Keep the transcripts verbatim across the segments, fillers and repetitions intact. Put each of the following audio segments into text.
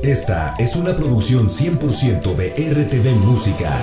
Esta es una producción cien por ciento de R T V Música.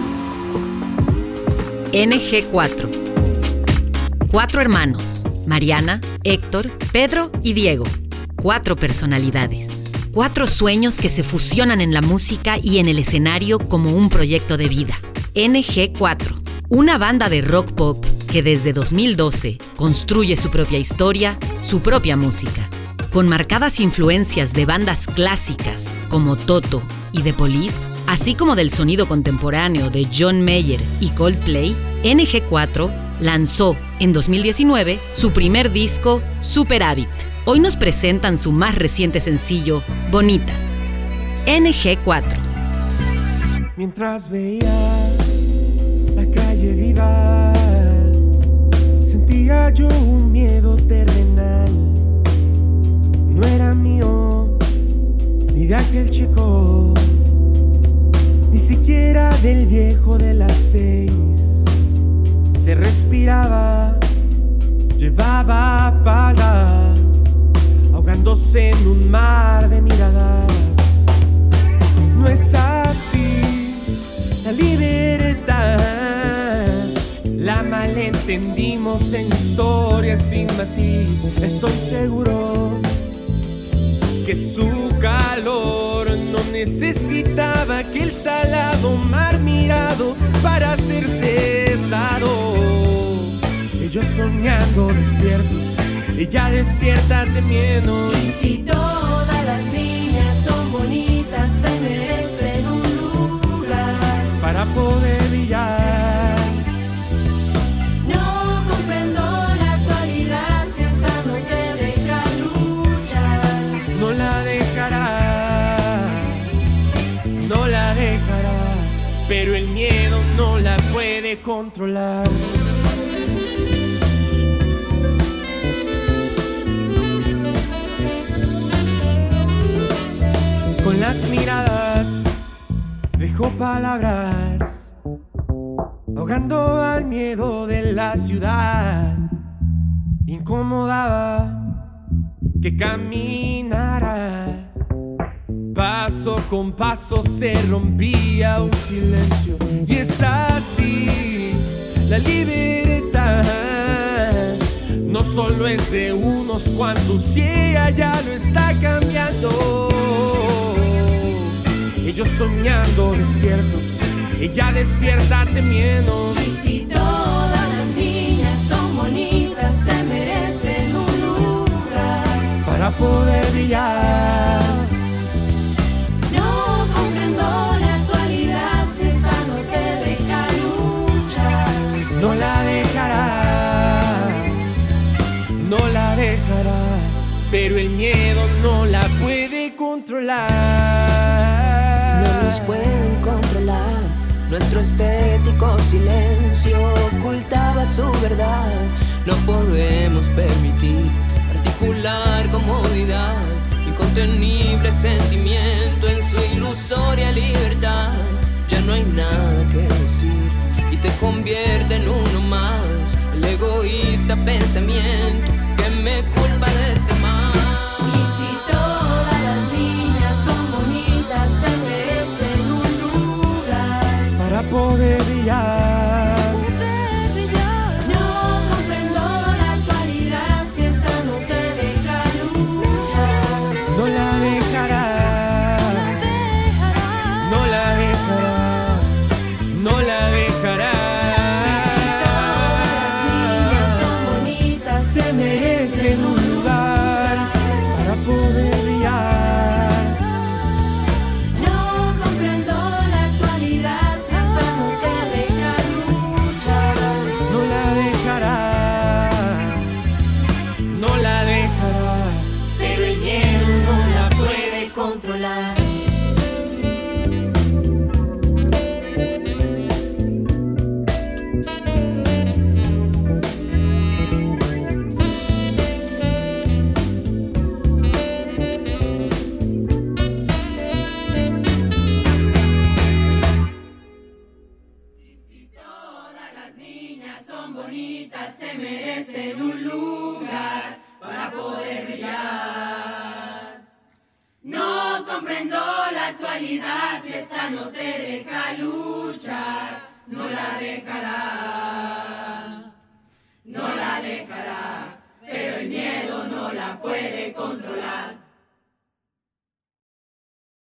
N G cuatro. Cuatro hermanos: Mariana, Héctor, Pedro y Diego. Cuatro personalidades. Cuatro sueños que se fusionan en la música y en el escenario como un proyecto de vida. N G cuatro. Una banda de rock pop que desde dos mil doce construye su propia historia, su propia música. Con marcadas influencias de bandas clásicas como Toto y The Police, así como del sonido contemporáneo de John Mayer y Coldplay, N G cuatro lanzó en dos mil diecinueve su primer disco, Superávit. Hoy nos presentan su más reciente sencillo, Bonitas. N G cuatro. Mientras veía la calle viva, sentía yo un miedo terrenal. No era mío, ni de aquel chico, ni siquiera del viejo de las seis. Se respiraba, llevaba falda, ahogándose en un mar de miradas. No es así la libertad, la malentendimos en historias sin matiz. Estoy seguro que su calor no necesitaba aquel salado mar mirado para ser cesado. Ellos soñando despiertos, ella despierta temiendo. Y si todas las niñas son bonitas, se merecen un lugar para poder brillar. No comprendo la actualidad, si esta no te deja luchar. No la dejará, no la dejará, pero el miedo no la puede controlar. Con las miradas dejó palabras, ahogando al miedo de la ciudad. Incomodaba que caminara, paso con paso se rompía un silencio. Y es así la libertad, no solo es de unos cuantos, y ella ya lo está cambiando. Ellos soñando despiertos, ella despierta temiendo. Y si todas las niñas son bonitas, se merecen un lugar para poder brillar. No comprendo la actualidad, si esta no te deja luchar. No la dejará, no la dejará, pero el miedo no la puede controlar. No nos pueden controlar, nuestro estético silencio ocultaba su verdad. No podemos permitir particular comodidad, incontenible sentimiento en su ilusoria libertad. Ya no hay nada que decir y te convierte en uno más, el egoísta pensamiento que me culpa de este mal. Y si todas las niñas son bonitas, se merecen un lugar para poder brillar. poder brillar. No comprendo la actualidad, si esta no te deja luchar. No la dejará, no la dejará, no la dejará. Y si todas las niñas son bonitas, Se merecen un lugar comprendo la actualidad, si esta no te deja luchar, no la dejará, no la dejará, pero el miedo no la puede controlar.